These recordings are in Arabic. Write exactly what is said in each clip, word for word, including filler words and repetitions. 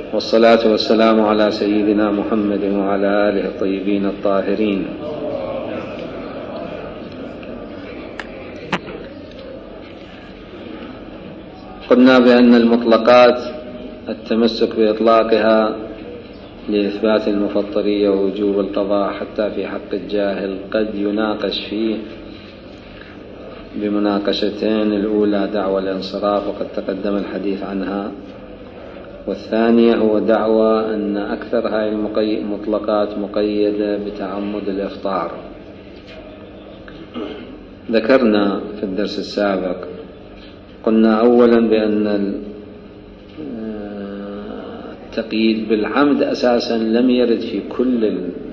والصلاة والسلام على سيدنا محمد وعلى آله الطيبين الطاهرين. قلنا بأن المطلقات التمسك بإطلاقها لإثبات المفطرية ووجوب القضاء حتى في حق الجاهل قد يناقش فيه بمناقشتين: الأولى دعوى الانصراف وقد تقدم الحديث عنها، والثانية هو دعوى أن أكثر هذه المطلقات مقيدة بتعمد الإفطار. ذكرنا في الدرس السابق، قلنا أولا بأن التقييد بالعمد أساسا لم يرد في كل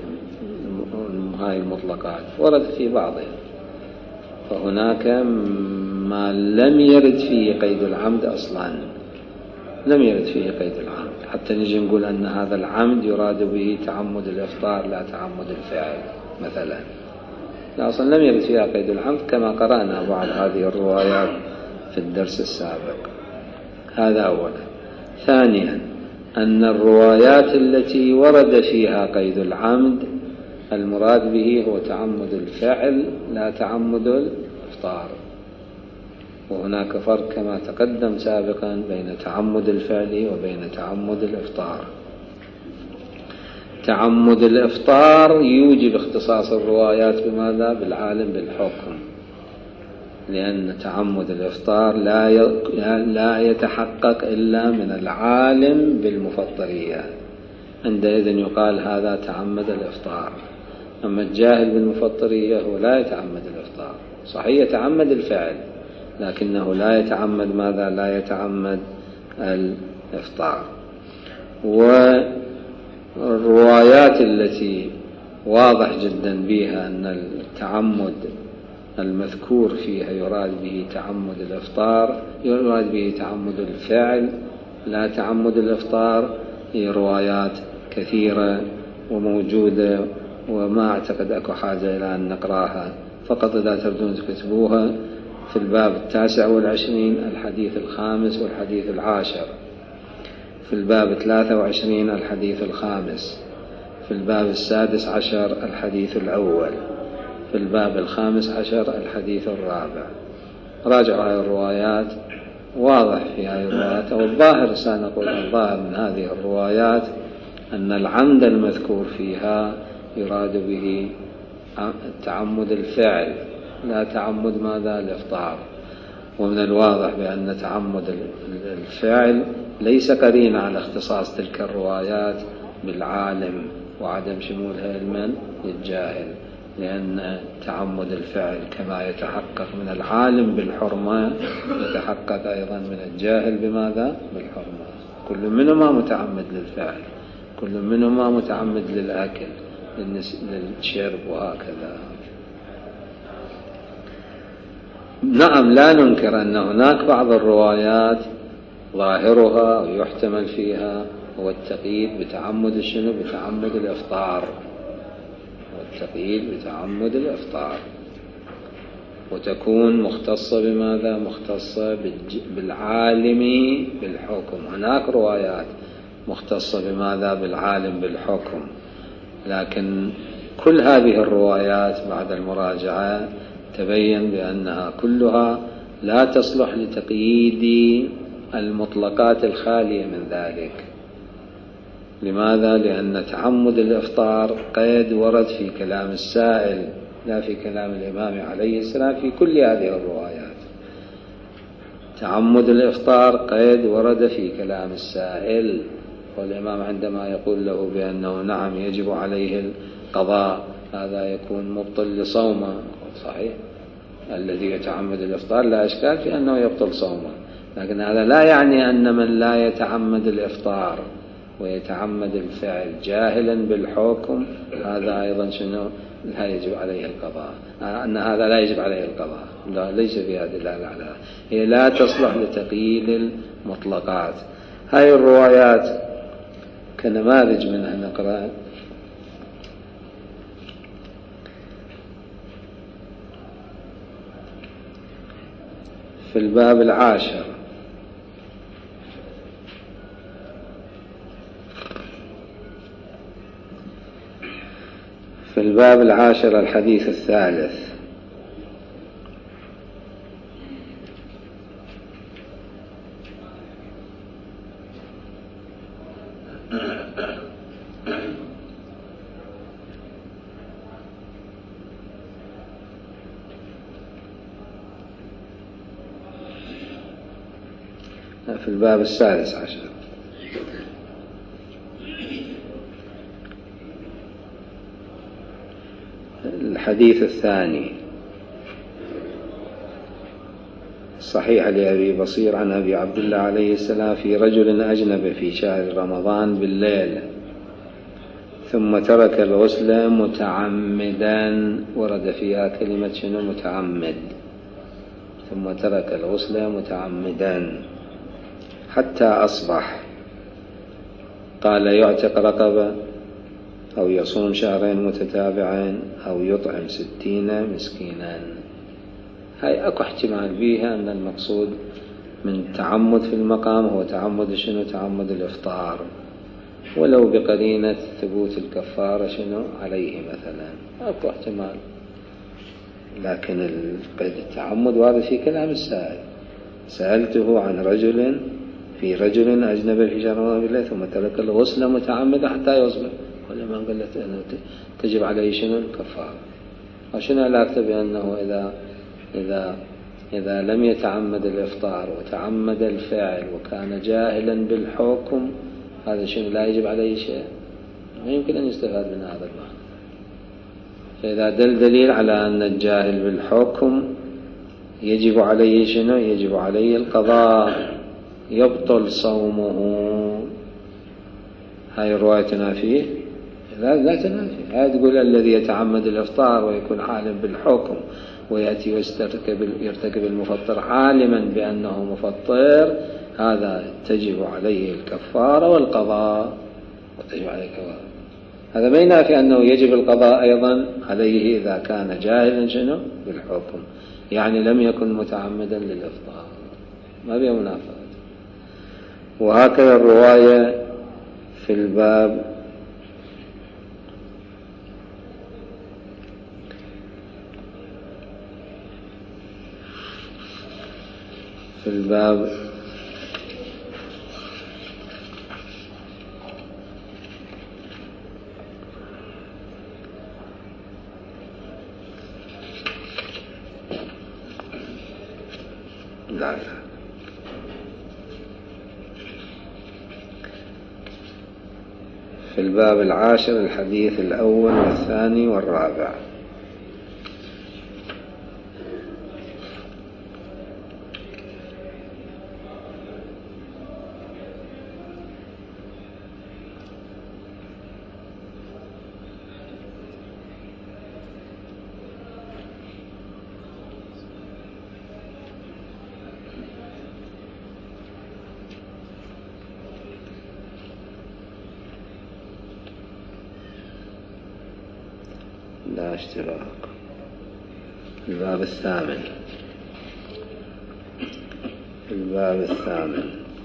هذه المطلقات، ورد في بعضها، فهناك ما لم يرد فيه قيد العمد أصلا، لم يرد فيه قيد العمد حتى نجي نقول أن هذا العمد يراد به تعمد الإفطار لا تعمد الفعل مثلا، لا أصلا لم يرد فيها قيد العمد كما قرأنا بعض هذه الروايات في الدرس السابق. هذا أولا. ثانيا أن الروايات التي ورد فيها قيد العمد المراد به هو تعمد الفعل لا تعمد الإفطار، وهناك فرق كما تقدم سابقا بين تعمد الفعل وبين تعمد الإفطار. تعمد الإفطار يوجب اختصاص الروايات بماذا؟ بالعالم بالحكم، لأن تعمد الإفطار لا يتحقق إلا من العالم بالمفطرية، عندئذ يقال هذا تعمد الإفطار. أما الجاهل بالمفطرية هو لا يتعمد الإفطار، صحيح يتعمد الفعل لكنه لا يتعمد ماذا؟ لا يتعمد الإفطار. والروايات التي واضح جدا بها أن التعمد المذكور فيها يراد به تعمد الإفطار، يراد به تعمد الفعل لا تعمد الإفطار، هي روايات كثيرة وموجودة، وما أعتقد أكو حاجة إلى أن نقراها، فقط إذا تردون تكتبوها في الباب التاسع والعشرين الحديث الخامس والحديث العاشر، في الباب الثلاثة وعشرين الحديث الخامس، في الباب السادس عشر الحديث الأول، في الباب الخامس عشر الحديث الرابع. راجعوا هذه الروايات، واضح في هذه الروايات، أو الظاهر سنقول الظاهر من هذه الروايات أن العمد المذكور فيها يراد به تعمد الفعل لا تعمد ماذا؟ الإفطار. ومن الواضح بأن تعمد الفعل ليس قرينا على اختصاص تلك الروايات بالعالم وعدم شمولها علما للجاهل، لأن تعمد الفعل كما يتحقق من العالم بالحرمة يتحقق أيضا من الجاهل بماذا؟ بالحرمة. كل منهما متعمد للفعل، كل منهما متعمد للأكل للشرب وهكذا. نعم، لا ننكر أن هناك بعض الروايات ظاهرها ويحتمل فيها هو التقييد بتعمد الشنو؟ بتعمد الإفطار، والتقييد بتعمد الإفطار، وتكون مختصة بماذا؟ مختصة بالعالم بالحكم. هناك روايات مختصة بماذا؟ بالعالم بالحكم، لكن كل هذه الروايات بعد المراجعة تبين بأنها كلها لا تصلح لتقييد المطلقات الخالية من ذلك. لماذا؟ لأن تعمد الإفطار قيد ورد في كلام السائل لا في كلام الإمام عليه السلام في كل هذه الروايات. تعمد الإفطار قيد ورد في كلام السائل، والإمام عندما يقول له بأنه نعم يجب عليه القضاء هذا يكون مبطل لصومه، صحيح الذي يتعمد الإفطار لا إشكال في أنه يبطل صومه، لكن هذا لا يعني أن من لا يتعمد الإفطار ويتعمد الفعل جاهلا بالحكم هذا أيضا شنو؟ لا يجب عليه القضاء، أن هذا لا يجب عليه القضاء، لا، ليس فيها دلالة على هذا. هي لا تصلح لتقييد المطلقات. هاي الروايات كنماذج منها نقرأ. في الباب العاشر في الباب العاشر الحديث الثالث. في الباب السادس عشر الحديث الثاني. صحيح لأبي بصير عن أبي عبد الله عليه السلام في رجل أجنب في شهر رمضان بالليل ثم ترك الغسل متعمدا. ورد فيها كلمة شنو؟ متعمد. ثم ترك الغسل متعمدا حتى أصبح. قال يعتق رقبة أو يصوم شهرين متتابعين أو يطعم ستين مسكينا. هاي أكو احتمال بيها أن المقصود من تعمد في المقام هو تعمد شنو؟ تعمد الإفطار، ولو بقرينة ثبوت الكفارة شنو عليه مثلا، أكو احتمال. لكن قيد التعمد وارد في كلام السائل. سألته عن رجل في رجل أجنبي في شهر رمضان بالليل ثم ترك الغسل متعمدا حتى يصبح، ولما قلت أنه تجب عليه شنو؟ الكفارة. وشنو علاقته بأنه إذا إذا إذا لم يتعمد الإفطار وتعمد الفعل وكان جاهلا بالحكم، هذا شنو؟ لا يجب عليه شيء. ما يمكن أن يستفاد من هذا المعنى. فإذا دل دليل على أن الجاهل بالحكم يجب عليه شنو؟ يجب عليه القضاء، يبطل صومه. هاي الرواية تنافيه؟ لا, لا تنافي. هاي تقول الذي يتعمد الإفطار ويكون عالم بالحكم ويأتي ويرتكب يرتكب المفطر عالما بأنه مفطر، هذا تجب عليه الكفارة والقضاء، وتجب عليه الكفارة. هذا ما ينافي أنه يجب القضاء أيضا عليه إذا كان جاهلا شنو؟ بالحكم، يعني لم يكن متعمدا للإفطار، ما بها منافاة. وهكذا الرواية في الباب في الباب لا لا في الباب العاشر الحديث الأول والثاني والرابع. لا اشتراك. الباب الثامن الباب الثامن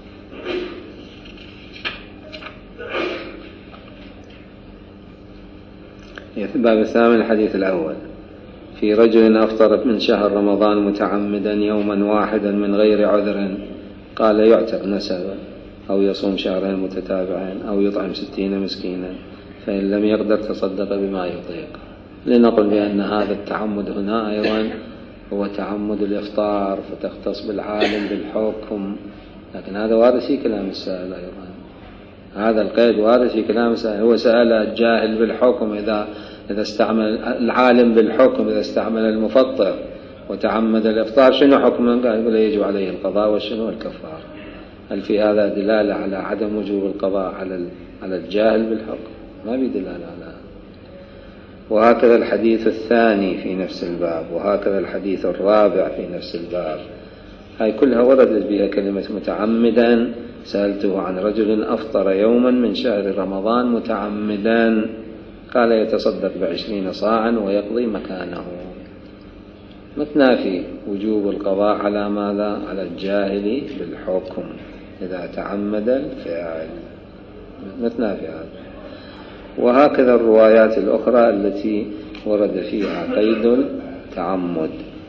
الباب الثامن الحديث الأول. في رجل أفطر من شهر رمضان متعمدا يوما واحدا من غير عذر، قال يعتق نسبا أو يصوم شهرين متتابعين أو يطعم ستين مسكينا، فإن لم يقدر تصدق بما يطيق. لنقل بأن هذا التعمد هنا أيضا هو تعمد الإفطار، فتختص بالعالم بالحكم، لكن هذا وارد في كلام السائل أيضا. هذا القيد وارد في كلام السائل. هو سأل الجاهل بالحكم إذا إذا استعمل العالم بالحكم إذا استعمل المفطر وتعمد الإفطار شنو حكمه؟ قال يقول يجب عليه القضاء وشنو الكفارة. هل في هذا دلالة على عدم وجوب القضاء على على الجاهل بالحكم؟ ما في دلالة على هذا. وهكذا الحديث الثاني في نفس الباب، وهكذا الحديث الرابع في نفس الباب. هاي كلها وردت بها كلمة متعمدا. سألته عن رجل أفطر يوما من شهر رمضان متعمدا، قال يتصدق بعشرين صاعا ويقضي مكانه. متنافي وجوب القضاء على ماذا؟ على الجاهل بالحكم إذا تعمد الفعل. متنافي هذا. وهكذا الروايات الأخرى التي ورد فيها قيد التعمد.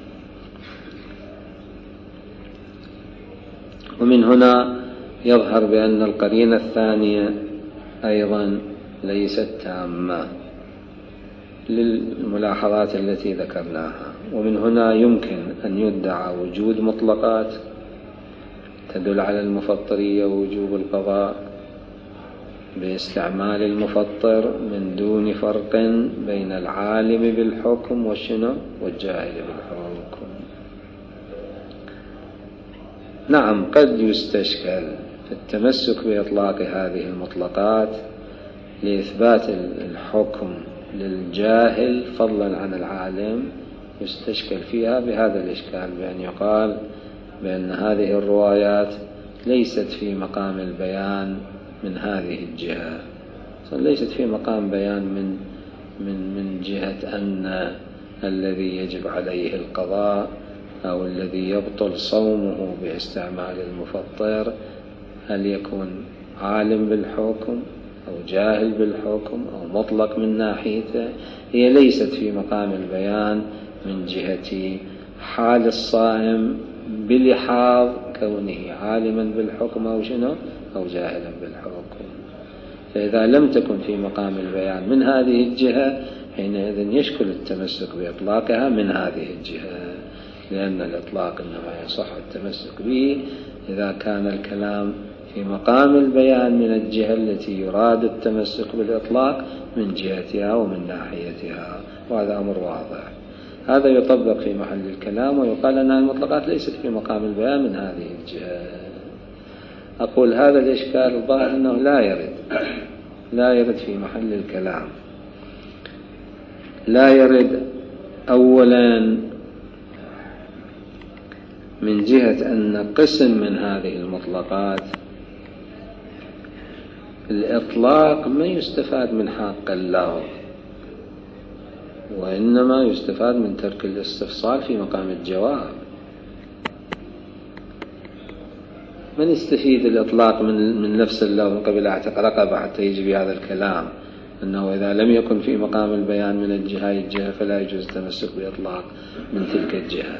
ومن هنا يظهر بأن القرينة الثانية أيضا ليست تامة للملاحظات التي ذكرناها. ومن هنا يمكن أن يدعى وجود مطلقات تدل على المفطرية ووجوب القضاء باستعمال المفطر من دون فرق بين العالم بالحكم والشنو والجاهل بالحكم. نعم، قد يستشكل في التمسك بإطلاق هذه المطلقات لإثبات الحكم للجاهل فضلا عن العالم، يستشكل فيها بهذا الإشكال، بأن يقال بأن هذه الروايات ليست في مقام البيان من هذه الجهة، ليست في مقام بيان من من من جهة أن الذي يجب عليه القضاء أو الذي يبطل صومه باستعمال المفطر هل يكون عالم بالحكم أو جاهل بالحكم أو مطلق من ناحيته. هي ليست في مقام البيان من جهة حال الصائم بلحاظ كونه عالما بالحكم أو شنو أو جاهلا بالحكم. فإذا لم تكن في مقام البيان من هذه الجهة حينئذ يشكل التمسك بإطلاقها من هذه الجهة، لأن الإطلاق إنما يصح التمسك به إذا كان الكلام في مقام البيان من الجهة التي يراد التمسك بالإطلاق من جهتها ومن ناحيتها، وهذا أمر واضح. هذا يطبق في محل الكلام ويقال أن المطلقات ليست في مقام البيان من هذه الجهة. أقول هذا الإشكال الظاهر أنه لا يرد لا يرد في محل الكلام. لا يرد أولا من جهة أن قسم من هذه المطلقات الإطلاق ما يستفاد من حق اللفظ، وإنما يستفاد من ترك الاستفصال في مقام الجواب. من يستفيد الإطلاق من من نفس اللفظ قبل اعتق رقبة حتى يجي بهذا الكلام أنه إذا لم يكن في مقام البيان من الجهة الجهة فلا يجوز التمسك بإطلاق من تلك الجهة.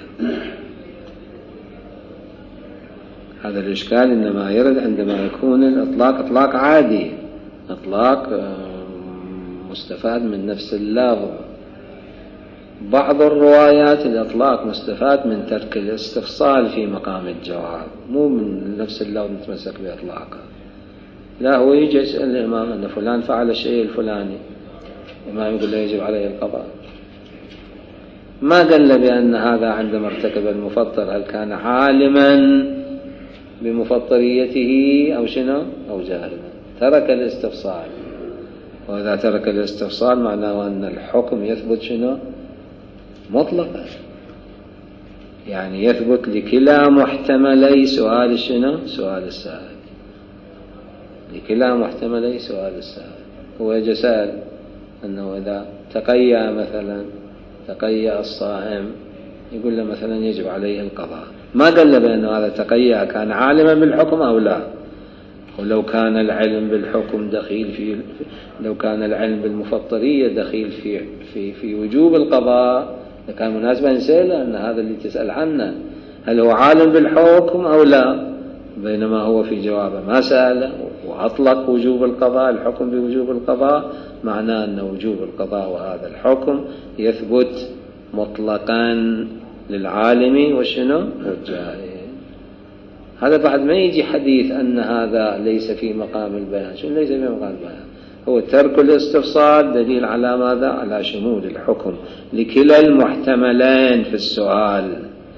هذا الإشكال إنما يرد عندما يكون الإطلاق إطلاق عادي، إطلاق مستفاد من نفس اللفظ. بعض الروايات الإطلاق مستفاد من ترك الاستفصال في مقام الجواب، مو من نفس اللفظ نتمسك بإطلاقه. لا، هو يجي يسأل الإمام أن فلان فعل الشيء الفلاني، الإمام يقول له يجب عليه القضاء. ما قال بأن هذا عندما ارتكب المفطر هل كان عالما بمفطريته أو شنو أو جاهلا، ترك الاستفصال. وإذا ترك الاستفصال معناه أن الحكم يثبت شنو مطلقا، يعني يثبت لكلا محتملي سؤال شنو سؤال السائل، لكلا محتملي سؤال السائل. هو يجي سأل أنه إذا تقيأ مثلا تقيأ الصائم يقول له مثلا يجب عليه القضاء، ما قال له بأنه هذا تقيأ كان عالما بالحكم أو لا. ولو كان العلم بالحكم دخيل في لو كان العلم بالمفطرية دخيل في في في وجوب القضاء لكان مناسبا نسأله أن هذا اللي تسأل عنه هل هو عالم بالحكم أو لا، بينما هو في جوابه ما سأله وأطلق وجوب القضاء، الحكم بوجوب القضاء، معناه أن وجوب القضاء وهذا الحكم يثبت مطلقا للعالم وشنو والجاهل. هذا بعد ما يجي حديث أن هذا ليس في مقام البيان. شو ليس في مقام البيان؟ هو ترك الاستفصال دليل على ماذا؟ على شمول الحكم لكلا المحتملين في السؤال،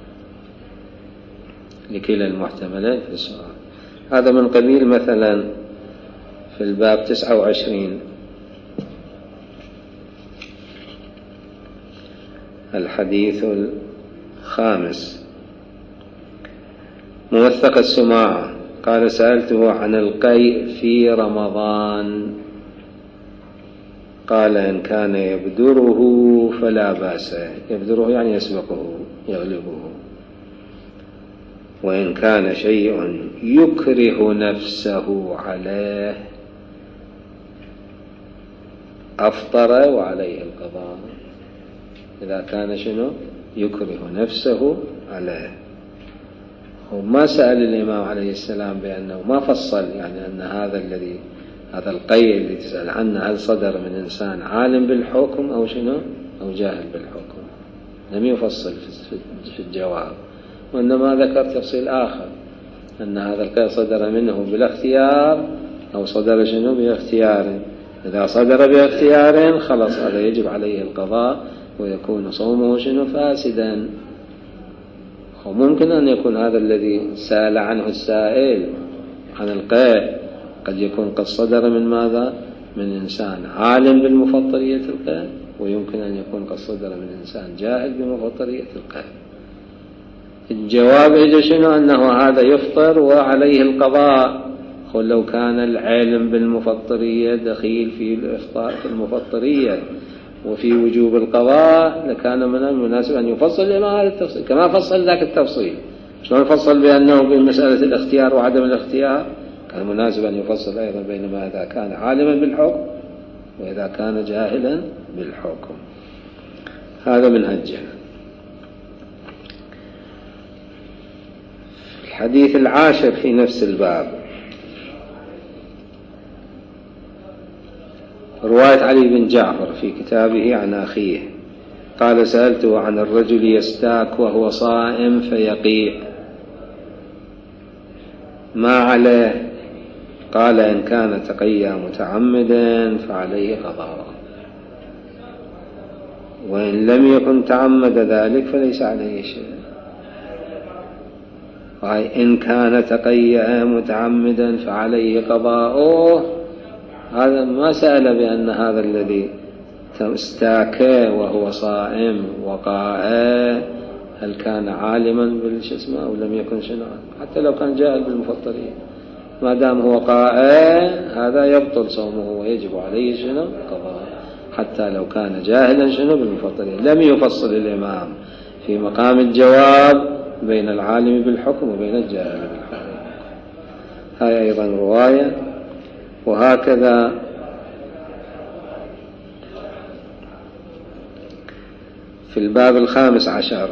لكلا المحتملين في السؤال. هذا من قبيل مثلا في الباب تسعة وعشرين الحديث الخامس، موثق السماع قال سألته عن القيء في رمضان قال إن كان يبدره فلا بأس. يبدره يعني يسبقه يغلبه. وإن كان شيء يكره نفسه عليه أفطر وعليه القضاء إذا كان شنو يكره نفسه عليه. وما سأل الإمام عليه السلام بأنه ما فصل، يعني أن هذا الذي هذا القيد اللي تسأل عنه هل صدر من إنسان عالم بالحكم أو شنو أو جاهل بالحكم، لم يفصل في الجواب، وإنما ذكر تفصيل آخر أن هذا القيد صدر منه بالاختيار أو صدر شنو باختيار. إذا صدر باختيار خلص هذا يجب عليه القضاء ويكون صومه شنو فاسدا. وممكن أن يكون هذا الذي سأل عنه السائل عن القيد قد يكون قد صدر من ماذا؟ من إنسان عالم بالمفطرية القيد، ويمكن أن يكون قد صدر من إنسان جاهل بمفطرية القيد. الجواب إذا شنو أنه هذا يفطر وعليه القضاء. قل لو كان العلم بالمفطرية دخيل في الإفطار في المفطرية وفي وجوب القضاء لكان من المناسب أن يفصل لما هذا التفصيل كما فصل ذاك التفصيل. شلون فصل بأنه بمسألة الاختيار وعدم الاختيار؟ كان مناسب أن يفصل أيضا بينما إذا كان عالما بالحكم وإذا كان جاهلا بالحكم. هذا منهجه. الحديث العاشر في نفس الباب رواية علي بن جعفر في كتابه عن أخيه قال سألته عن الرجل يستاك وهو صائم فيقيء ما عليه؟ قال إن كان تقيا متعمدا فعليه قضاء، وإن لم يكن تعمد ذلك فليس عليه شيء. إن كان تقيا متعمدا فعليه قضاء. هذا ما سأل بأن هذا الذي استاك وهو صائم وقاء هل كان عالما بالجسم أو لم يكن شنو، حتى لو كان جاهل بالمفطرية ما دام هو قاء هذا يبطل صومه ويجب عليه شنو قضاء، حتى لو كان جاهلا شنو بالمفطرية. لم يفصل الإمام في مقام الجواب بين العالم بالحكم وبين الجاهل بالحكم. هاي أيضا رواية. وهكذا في الباب الخامس عشر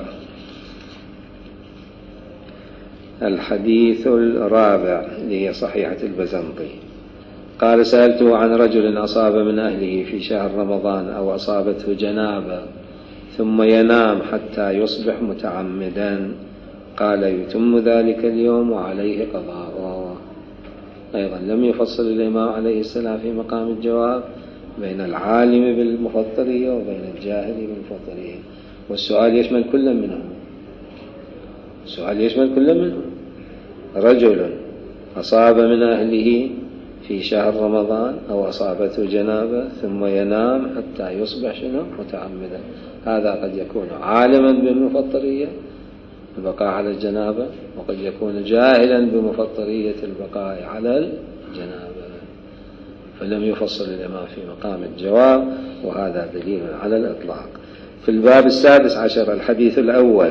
الحديث الرابع اللي هي صحيحة البزنطي قال سألته عن رجل أصاب من أهله في شهر رمضان أو أصابته جنابة ثم ينام حتى يصبح متعمدا قال يتم ذلك اليوم وعليه قضاء. أيضا لم يفصل الإمام عليه السلام في مقام الجواب بين العالم بالمفطرية وبين الجاهل بالمفطرية، والسؤال يشمل كل منهم. السؤال يشمل كل منهم. رجل أصاب من أهله في شهر رمضان أو أصابته جنابة ثم ينام حتى يصبح شنو متعمدا، هذا قد يكون عالما بالمفطرية البقاء على الجنابة، وقد يكون جاهلا بمفطرية البقاء على الجنابة، فلم يفصل الإمام في مقام الجواب، وهذا دليل على الإطلاق. في الباب السادس عشر الحديث الأول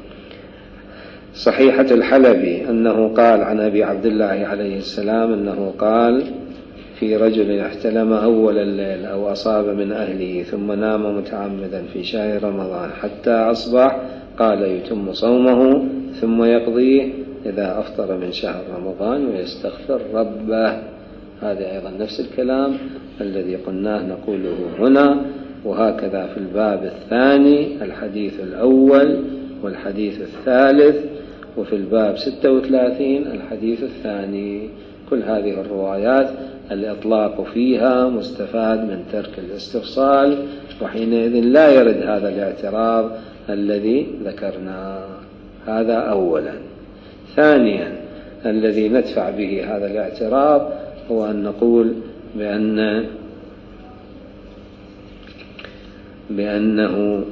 صحيحة الحلبي أنه قال عن أبي عبد الله عليه السلام أنه قال في رجل احتلم أول الليل أو أصاب من أهله ثم نام متعمدا في شهر رمضان حتى أصبح قال يتم صومه ثم يقضيه إذا أفطر من شهر رمضان ويستغفر ربه. هذا أيضا نفس الكلام الذي قلناه نقوله هنا. وهكذا في الباب الثاني الحديث الأول والحديث الثالث، وفي الباب ستة وثلاثين الحديث الثاني. كل هذه الروايات الإطلاق فيها مستفاد من ترك الاستفصال، وحينئذ لا يرد هذا الاعتراض الذي ذكرناه. هذا أولا. ثانيا الذي ندفع به هذا الاعتراض هو أن نقول بأن بأنه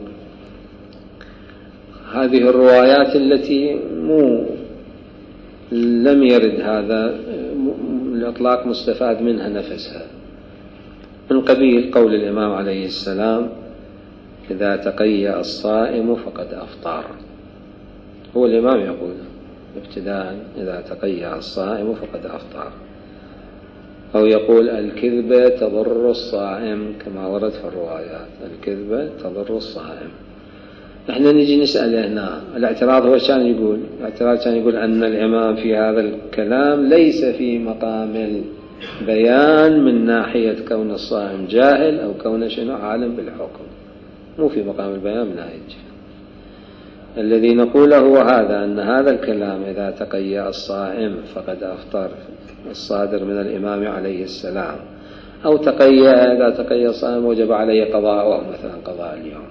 هذه الروايات التي مو لم يرد هذا الإطلاق مستفاد منها نفسها، من قبيل قول الإمام عليه السلام إذا تقيأ الصائم فقد أفطر. هو الإمام يقول ابتداء إذا تقيأ الصائم فقد أفطر. أو يقول الكذبة تضر الصائم كما ورد في الروايات، الكذبة تضر الصائم. احنا نجي نسأل هنا الاعتراض هو كان يقول الاعتراض كان يقول أن الإمام في هذا الكلام ليس في مقام البيان من ناحية كون الصائم جاهل أو كون شنو عالم بالحكم، مو في مقام البيان من ناحية. الذي نقوله هو هذا، أن هذا الكلام إذا تقيأ الصائم فقد أفطر الصادر من الإمام عليه السلام، أو تقيأ إذا تقيأ الصائم وجب عليه قضاءه مثلا قضاء اليوم.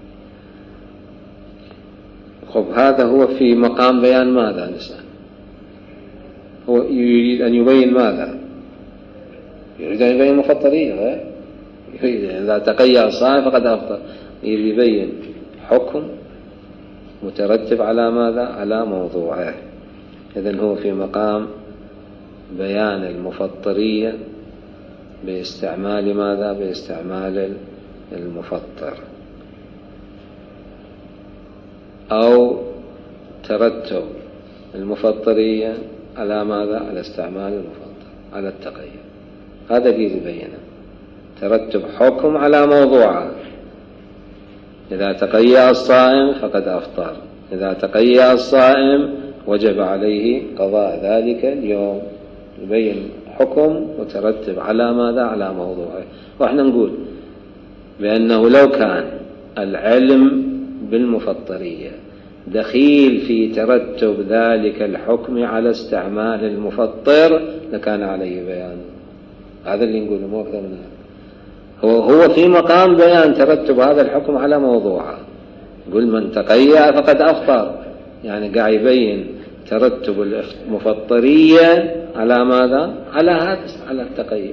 خب هذا هو في مقام بيان ماذا نسأل؟ هو يريد أن يبين ماذا؟ يريد أن يبين مفطرية، يريد إذا تقيأ الصائم فقد أفطر، يريد يبين حكم مترتب على ماذا؟ على موضوعه. إذن هو في مقام بيان المفطرية باستعمال ماذا؟ باستعمال المفطر، أو ترتب المفطرية على ماذا؟ على استعمال المفطر، على التقييد. هذا اللي يبينه، ترتب حكم على موضوعه. إذا تقيأ الصائم فقد أفطر، إذا تقيأ الصائم وجب عليه قضاء ذلك اليوم، يبين حكم مترتب على ماذا؟ على موضوعه. وإحنا نقول بأنه لو كان العلم بالمفطرية دخيل في ترتب ذلك الحكم على استعمال المفطر لكان عليه بيان. هذا اللي نقوله، مو أكثر من هذا. هو هو في مقام بيان ترتب هذا الحكم على موضوعه. يقول من تقيأ فقد أفطر، يعني قاعد يبين ترتب المفطرية على ماذا؟ على هذا، على التقيؤ.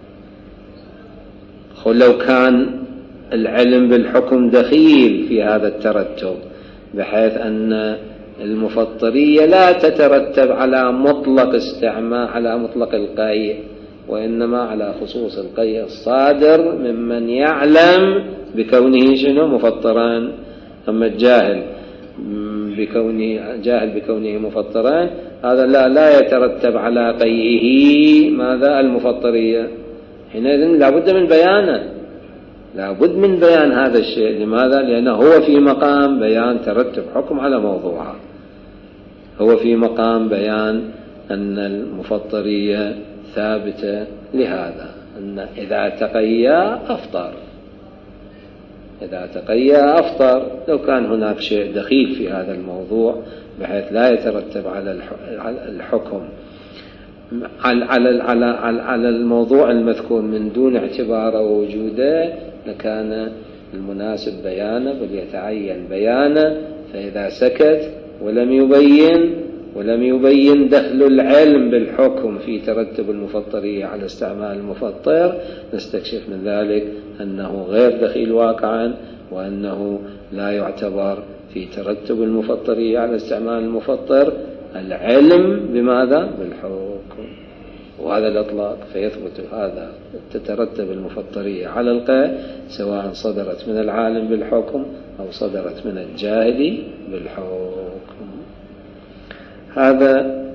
لو كان العلم بالحكم دخيل في هذا الترتب بحيث أن المفطرية لا تترتب على مطلق استعمال، على مطلق القيء، وإنما على خصوص القيء الصادر ممن يعلم بكونه شنو؟ مفطران. أما الجاهل بكونه جاهل بكونه مفطران هذا لا لا يترتب على قيئه ماذا؟ المفطرية. حينئذ لابد من بيانه، لابد من بيان هذا الشيء. لماذا؟ لأنه هو في مقام بيان ترتب حكم على موضوعه، هو في مقام بيان أن المفطرية ثابتة، لهذا أن إذا تقيأ أفطر، إذا تقيأ أفطر. لو كان هناك شيء دخيل في هذا الموضوع بحيث لا يترتب على الحكم على على على على الموضوع المذكور من دون اعتباره ووجوده لكان المناسب بيانه، بل يتعين بيانه. فإذا سكت ولم يبين ولم يبين دخل العلم بالحكم في ترتب المفطرية على استعمال المفطر، نستكشف من ذلك أنه غير دخيل واقعا، وأنه لا يعتبر في ترتب المفطرية على استعمال المفطر العلم بماذا؟ بالحكم. وهذا الإطلاق فيثبت هذا، تترتب المفطرية على القيء سواء صدرت من العالم بالحكم أو صدرت من الجاهل بالحكم. هذا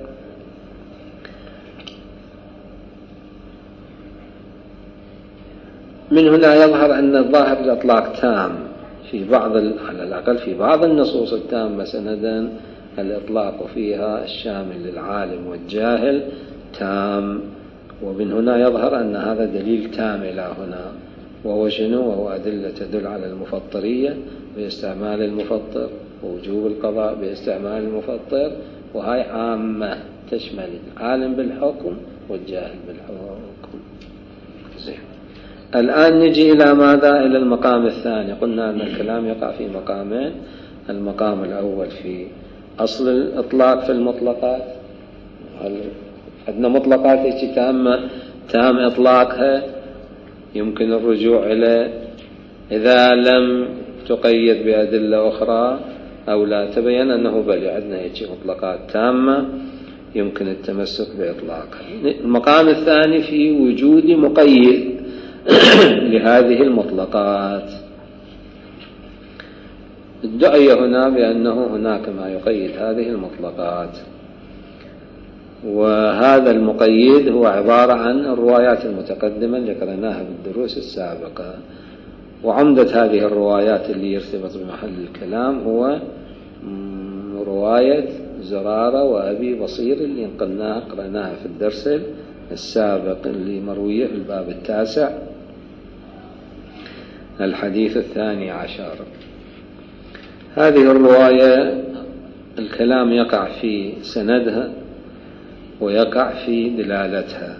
من هنا يظهر أن الظاهر الإطلاق تام في بعض، على الأقل في بعض النصوص التامة سندا الإطلاق فيها الشامل للعالم والجاهل تام. ومن هنا يظهر أن هذا دليل تام إلى هنا، وهو شنو؟ وهو أدلة تدل على المفطرية باستعمال المفطر ووجوب القضاء باستعمال المفطر، وهي عامة تشمل العالم بالحكم والجاهل بالحكم. زين. الآن نجي إلى ماذا؟ إلى المقام الثاني. قلنا أن الكلام يقع في مقامين. المقام الأول في أصل الإطلاق في المطلقات، عندنا مطلقات تامة تام إطلاقها يمكن الرجوع إلى إذا لم تقيد بأدلة أخرى أو لا تبين أنه بل عندنا هيك مطلقات تامة يمكن التمسك بإطلاقها. المقام الثاني في وجود مقيد لهذه المطلقات. الدعية هنا بأنه هناك ما يقيد هذه المطلقات. وهذا المقيد هو عبارة عن الروايات المتقدمة اللي قرأناها بالدروس السابقة. وعمدة هذه الروايات اللي يرتبط بمحل الكلام هو رواية زرارة وأبي بصير اللي نقلناها قرأناها في الدرس السابق، اللي مروية في الباب التاسع الحديث الثاني عشر. هذه الرواية الكلام يقع في سندها ويقع في دلالتها،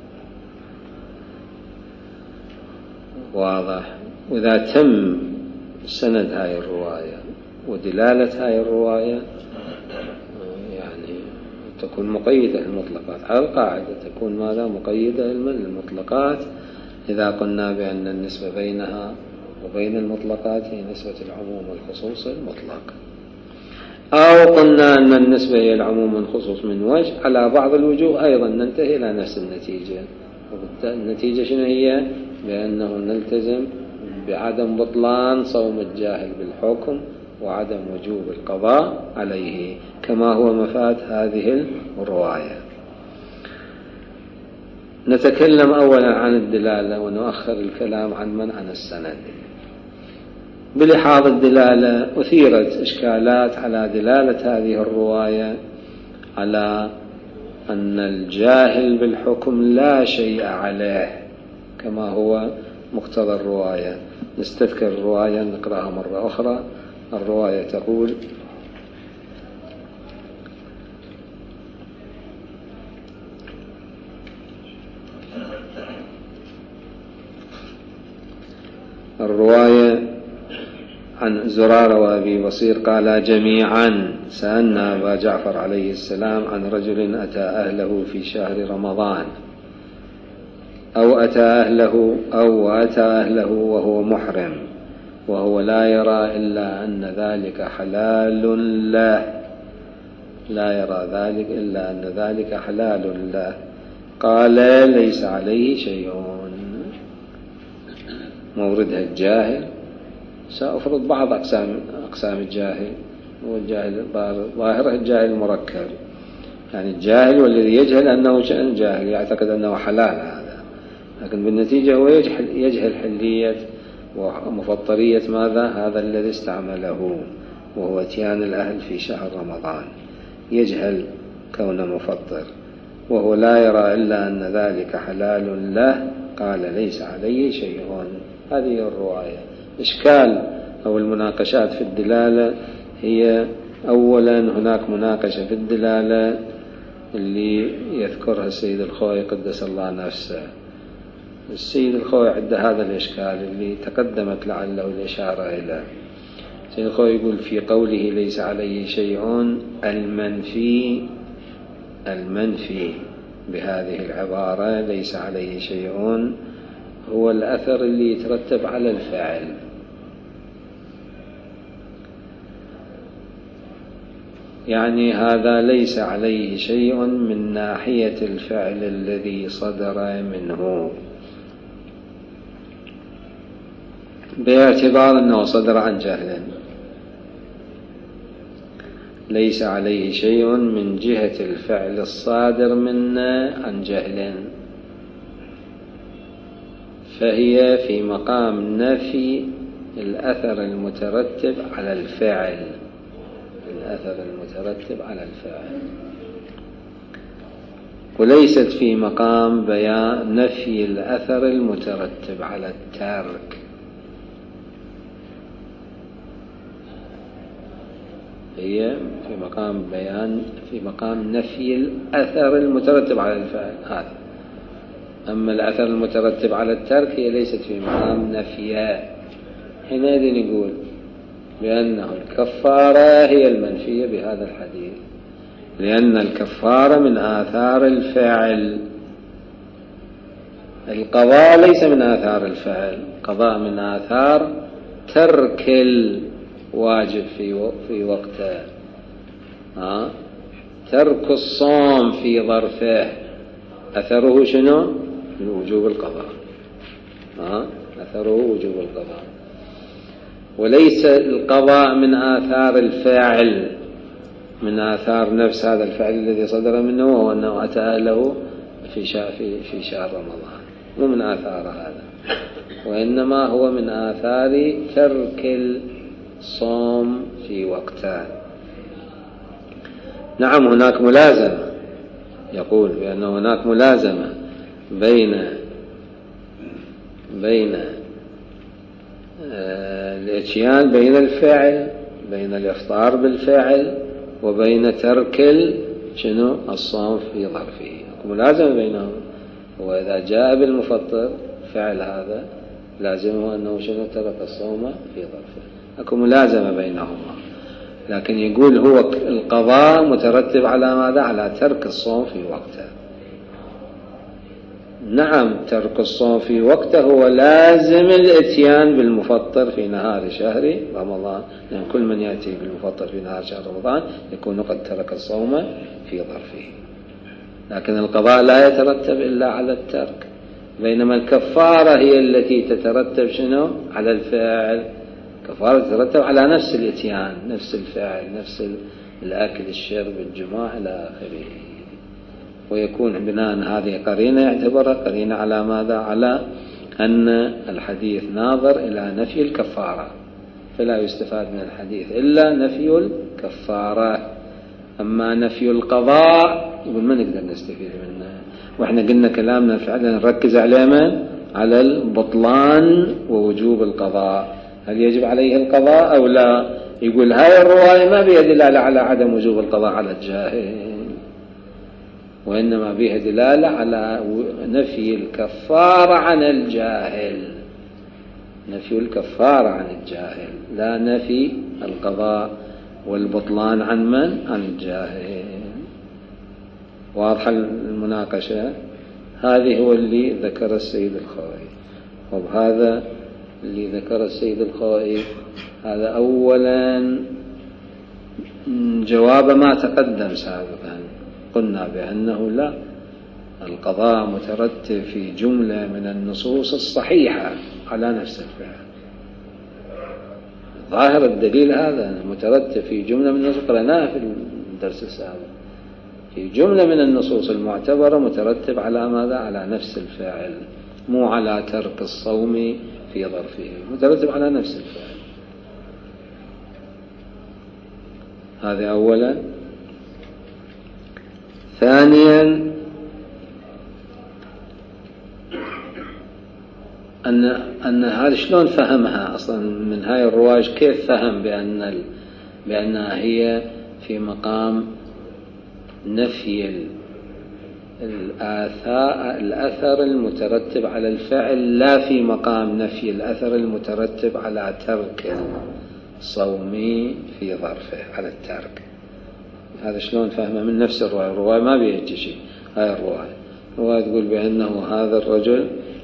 واضح. وإذا تم سند هاي الرواية ودلالة هاي الرواية يعني تكون مقيدة المطلقات على القاعدة، تكون ماذا مقيدة للمطلقات إذا قلنا بأن النسبة بينها وبين المطلقات هي نسبة العموم والخصوص المطلق، أو قلنا أن النسبة هي العموم والخصوص من وجه، على بعض الوجوه أيضا ننتهي إلى نفس النتيجة. النتيجة شنو هي؟ بأنه نلتزم بعدم بطلان صوم الجاهل بالحكم وعدم وجوب القضاء عليه، كما هو مفاد هذه الرواية. نتكلم أولا عن الدلالة ونؤخر الكلام عن من عن السند. بلحاظ الدلالة أثيرت إشكالات على دلالة هذه الرواية على أن الجاهل بالحكم لا شيء عليه كما هو مقتضى الرواية. نستذكر الرواية نقرأها مرة أخرى. الرواية تقول: الرواية عن زرارة وأبي بصير قال جميعا: سألنا أبا جعفر عليه السلام عن رجل أتى أهله في شهر رمضان، أو أتى أهله أو أتى أهله وهو محرم، وهو لا يرى إلا أن ذلك حلال له، لا يرى ذلك إلا أن ذلك حلال له. قال: ليس عليه شيء. موردها الجاهل. سأفرض بعض أقسام أقسام الجاهل، والجاهل ظاهره الجاهل المركب، يعني الجاهل والذي يجهل أنه شأن جاهل يعتقد أنه حلال هذا، لكن بالنتيجة هو يجهل, يجهل حلية ومفطرية ماذا هذا الذي استعمله، وهو اتيان الأهل في شهر رمضان، يجهل كونه مفطر، وهو لا يرى إلا أن ذلك حلال له. قال: ليس عليه شيء. هذه الرواية. إشكال أو المناقشات في الدلالة هي: أولا هناك مناقشة في الدلالة اللي يذكرها السيد الخوي قدس الله نفسه. السيد الخوي عنده هذا الإشكال اللي تقدمت لعله الإشارة إليه. السيد الخوي يقول في قوله ليس عليه شيء المنفي المنفي بهذه العبارة ليس عليه شيء هو الأثر اللي يترتب على الفعل. يعني هذا ليس عليه شيء من ناحية الفعل الذي صدر منه، باعتبار أنه صدر عن جهل. ليس عليه شيء من جهة الفعل الصادر منا عن جهل، فهي في مقام نفي الأثر المترتب على الفعل، الأثر المترتب على الفعل، وليست في مقام بيان نفي الأثر المترتب على الترك. هي في مقام بيان في مقام نفي الأثر المترتب على الفعل هذا. أما الأثر المترتب على الترك هي ليست في مقام نفيها. حينئذ نقول بأنه الكفارة هي المنفية بهذا الحديث، لأن الكفارة من آثار الفعل، القضاء ليس من آثار الفعل، القضاء من آثار ترك الواجب في في وقته. ها؟ ترك الصوم في ظرفه أثره شنو؟ وجوب القضاء. ها؟ أثره وجوب من آثار نفس هذا الفعل الذي صدر منه، وهو أنه أتى أهله في في شهر رمضان، مو من آثار هذا، وإنما هو من آثار ترك الصوم في وقته. نعم هناك ملازمة، يقول بأن هناك ملازمة بين بين الاتيان بين الفعل، بين الإفطار بالفعل وبين ترك شنو الصوم في ظرفه، ملازمة بينهم. وإذا جاء بالمفطر فعل هذا لازمه أنه شنو ترك الصوم في ظرفه، أكو ملازمة بينهما. لكن يقول هو القضاء مترتب على ماذا؟ على ترك الصوم في وقته. نعم ترك الصوم في وقته هو لازم الاتيان بالمفطر في نهار شهر رمضان، لأن كل من يأتي بالمفطر في نهار شهر رمضان يكون قد ترك الصوم في ظرفه. لكن القضاء لا يترتب إلا على الترك، بينما الكفارة هي التي تترتب شنو؟ على الفعل. كفارة تترتب على نفس الاتيان، نفس الفعل، نفس الأكل الشرب الجماع إلى آخره. ويكون بناء هذه قرينة يعتبرها قرينة على ماذا؟ على أن الحديث ناظر إلى نفي الكفارة، فلا يستفاد من الحديث إلا نفي الكفارة. أما نفي القضاء يقول ما نقدر نستفيد منه. وإحنا قلنا كلامنا فعلا نركز على من؟ على البطلان ووجوب القضاء، هل يجب عليه القضاء أو لا؟ يقول هاي الرواية ما بها دلالة على عدم وجوب القضاء على الجاهل، وإنما بها دلالة على نفي الكفارة عن الجاهل، نفي الكفارة عن الجاهل، لا نفي القضاء والبطلان عن من؟ عن الجاهل. واضحة المناقشة؟ هذه هو اللي ذكر السيد الخوئي. وبهذا اللي ذكر السيد الخوئي هذا أولا جواب ما تقدم سابقا، قلنا بأنه لا، القضاء مترتب في جملة من النصوص الصحيحة على نفس الفعل. ظاهر الدليل هذا مترتب في جملة من النصوص، قرأناها في الدرس السابق، في جملة من النصوص المعتبرة مترتب على ماذا؟ على نفس الفعل، مو على ترك الصوم في ظرفه، مترتب على نفس الفعل. هذا أولا. ثانيا أن أن هذا شلون فهمها أصلا من هاي الرواج؟ كيف فهم بأن ال... بأنها هي في مقام نفي الآثار الأثر المترتب على الفعل، لا في مقام نفي الأثر المترتب على ترك الصوم في ظرفه، على الترك. هذا شلون فهمه من نفس الرواية؟ الرواية ما بيجي شيء. هاي الرواية الرواية تقول بأنه هذا الرجل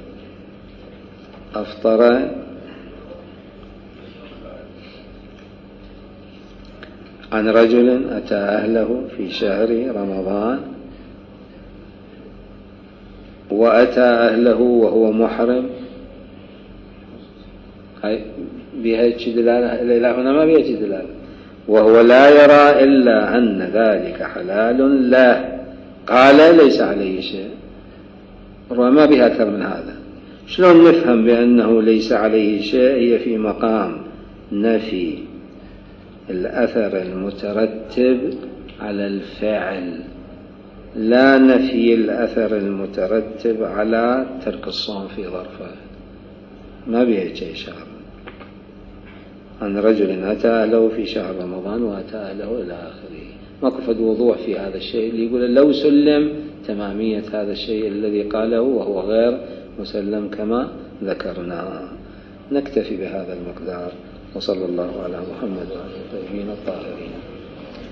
أفطر عن رجل أتى أهله في شهر رمضان، وأتى أهله وهو محرم. هاي بها دلالة إلى هنا؟ ما بها دلالة. وهو لا يرى إلا أن ذلك حلال له، قال ليس عليه شيء. ما بها أكثر من هذا. شلون نفهم بأنه ليس عليه شيء؟ هي في مقام نفي الأثر المترتب على الفعل، لا نفي الأثر المترتب على ترك الصوم في ظرفه. ما بيه شيء شهر عن رجل أتى أهله في شهر رمضان وأتى أهله إلى آخره. ماكو فد وضوح في هذا الشيء اللي يقول لو سلم تمامية هذا الشيء الذي قاله وهو غير مسلم كما ذكرنا. نكتفي بهذا المقدار، وصلى الله على محمد وعلى آله الطيبين الطاهرين.